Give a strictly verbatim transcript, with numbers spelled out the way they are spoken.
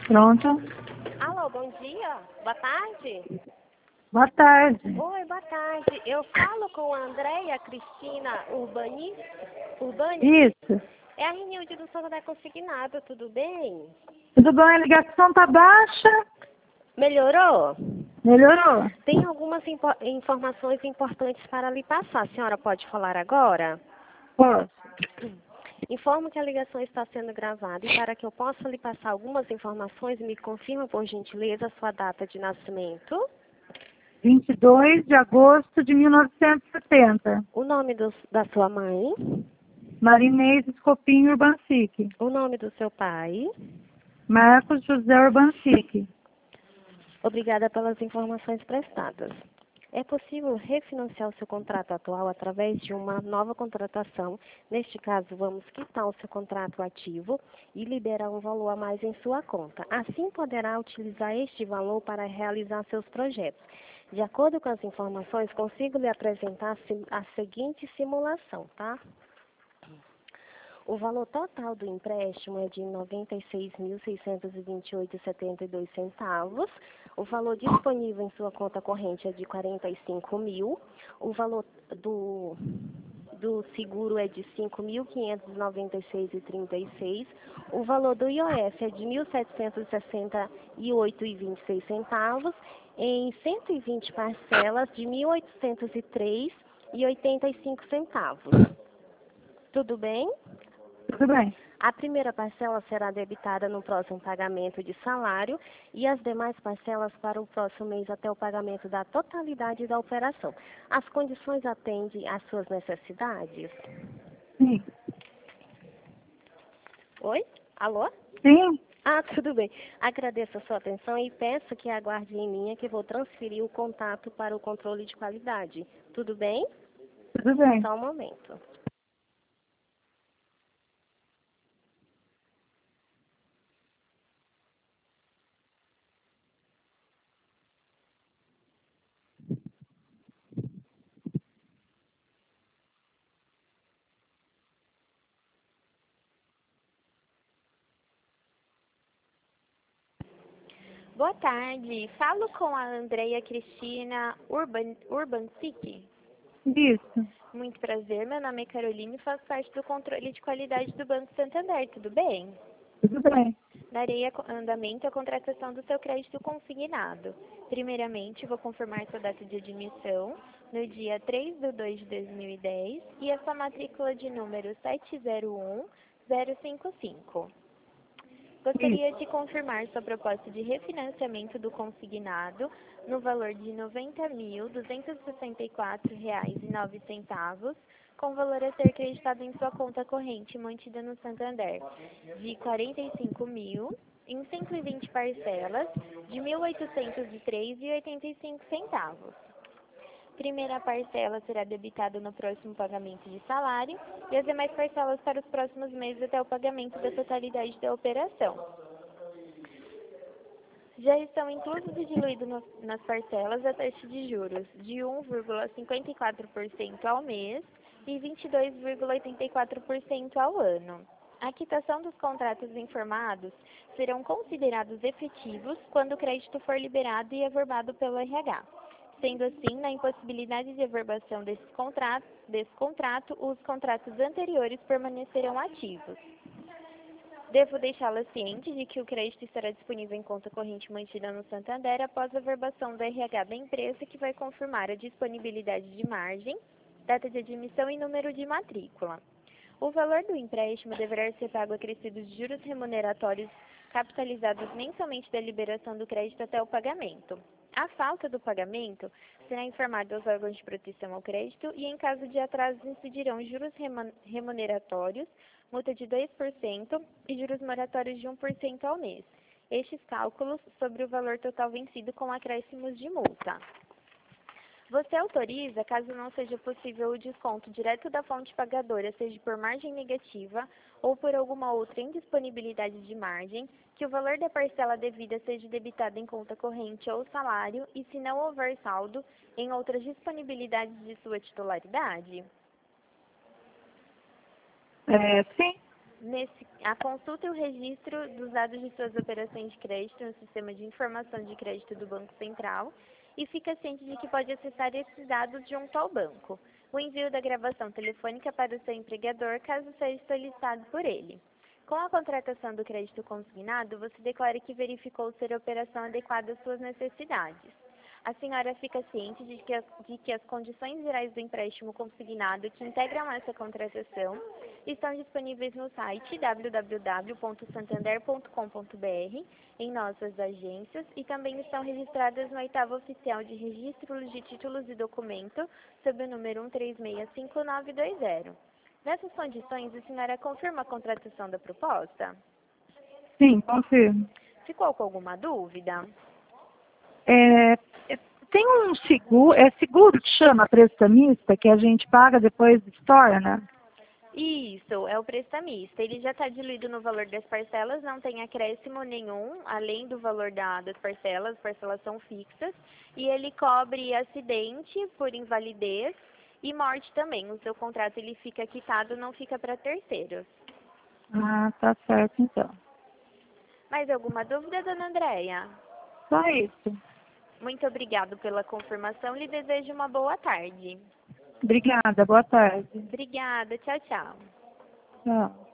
Pronto. Alô, bom dia. Boa tarde. Boa tarde. Oi, boa tarde. Eu falo com a Andréia Cristina Urbani. Urbani? Isso. É a Renilde do Santander Consignado, tudo bem? Tudo bem? A ligação tá baixa? Melhorou? Melhorou? Tem algumas impo informações importantes para lhe passar. A senhora pode falar agora? Posso. Informo que a ligação está sendo gravada e para que eu possa lhe passar algumas informações, me confirma, por gentileza, a sua data de nascimento, vinte e dois de agosto de mil novecentos e setenta. o nome do, da sua mãe, Marinês Escopinho Urbancic. o nome do seu pai. Marcos José Urbancic. Obrigada pelas informações prestadas. É possível refinanciar o seu contrato atual através de uma nova contratação. Neste caso, vamos quitar o seu contrato ativo e liberar um valor a mais em sua conta. Assim, poderá utilizar este valor para realizar seus projetos. De acordo com as informações, consigo lhe apresentar a seguinte simulação, tá? O valor total do empréstimo é de noventa e seis mil, seiscentos e vinte e oito reais e setenta e dois centavos. O valor disponível em sua conta corrente é de quarenta e cinco mil. O valor do, do seguro é de cinco mil quinhentos e noventa e seis reais e trinta e seis centavos. O valor do I O F é de mil setecentos e sessenta e oito reais e vinte e seis centavos. Em cento e vinte parcelas de mil oitocentos e três reais e oitenta e cinco centavos. Tudo bem? Tudo bem. A primeira parcela será debitada no próximo pagamento de salário e as demais parcelas para o próximo mês até o pagamento da totalidade da operação. As condições atendem às suas necessidades? Sim. Oi? Alô? Sim. Ah, tudo bem. Agradeço a sua atenção e peço que aguarde em linha que vou transferir o contato para o controle de qualidade. Tudo bem? Tudo bem. Só um momento. Boa tarde. Falo com a Andréia Cristina Urban, Urbancic. Isso. Muito prazer, meu nome é Carolina e faço parte do controle de qualidade do Banco Santander, tudo bem? Tudo bem. Darei andamento à contratação do seu crédito consignado. Primeiramente, vou confirmar sua data de admissão no dia três de dois de dois mil e dez e a sua matrícula de número sete zero um zero cinco cinco. Gostaria de confirmar sua proposta de refinanciamento do consignado no valor de noventa mil, duzentos e sessenta e quatro reais e nove centavos, com valor a ser acreditado em sua conta corrente mantida no Santander, de quarenta e cinco mil, em cento e vinte parcelas, de mil oitocentos e três reais e oitenta e cinco centavos. Primeira parcela será debitada no próximo pagamento de salário e as demais parcelas para os próximos meses até o pagamento da totalidade da operação. Já estão inclusos e diluídos no, nas parcelas a taxa de juros de um vírgula cinquenta e quatro por cento ao mês e vinte e dois vírgula oitenta e quatro por cento ao ano. A quitação dos contratos informados serão considerados efetivos quando o crédito for liberado e averbado pelo R H. Sendo assim, na impossibilidade de averbação desses contratos, desse contrato, os contratos anteriores permanecerão ativos. Devo deixá-la ciente de que o crédito estará disponível em conta corrente mantida no Santander após a averbação do R H da empresa, que vai confirmar a disponibilidade de margem, data de admissão e número de matrícula. O valor do empréstimo deverá ser pago acrescidos de juros remuneratórios capitalizados mensalmente da liberação do crédito até o pagamento. A falta do pagamento será informada aos órgãos de proteção ao crédito e, em caso de atraso, incidirão juros remuneratórios, multa de dois por cento e juros moratórios de um por cento ao mês. Estes cálculos sobre o valor total vencido com acréscimos de multa. Você autoriza, caso não seja possível o desconto direto da fonte pagadora, seja por margem negativa ou por alguma outra indisponibilidade de margem, que o valor da parcela devida seja debitado em conta corrente ou salário e, se não houver saldo, em outras disponibilidades de sua titularidade? É, sim. Nesse, a consulta e o registro dos dados de suas operações de crédito no Sistema de Informação de Crédito do Banco Central e fica ciente de que pode acessar esses dados junto ao banco. O envio da gravação telefônica para o seu empregador, caso seja solicitado por ele. Com a contratação do crédito consignado, você declara que verificou ser a operação adequada às suas necessidades. A senhora fica ciente de que, de que as condições gerais do empréstimo consignado que integram essa contratação estão disponíveis no site w w w ponto santander ponto com ponto b r, em nossas agências, e também estão registradas no oitavo oficial de registro de títulos e documento, sob o número um três seis cinco nove dois zero. Nessas condições, a senhora confirma a contratação da proposta? Sim, confirmo. Ficou com alguma dúvida? É, é, tem um seguro, é seguro que chama prestamista, que a gente paga depois estorna? Isso, é o prestamista. Ele já está diluído no valor das parcelas, não tem acréscimo nenhum, além do valor da, das parcelas, as parcelas são fixas, e ele cobre acidente por invalidez e morte também. O seu contrato ele fica quitado, não fica para terceiros. Ah, tá certo então. Mais alguma dúvida, dona Andréia? Só isso. Muito obrigado pela confirmação, lhe desejo uma boa tarde. Obrigada, boa tarde. Obrigada, tchau, tchau. Tchau.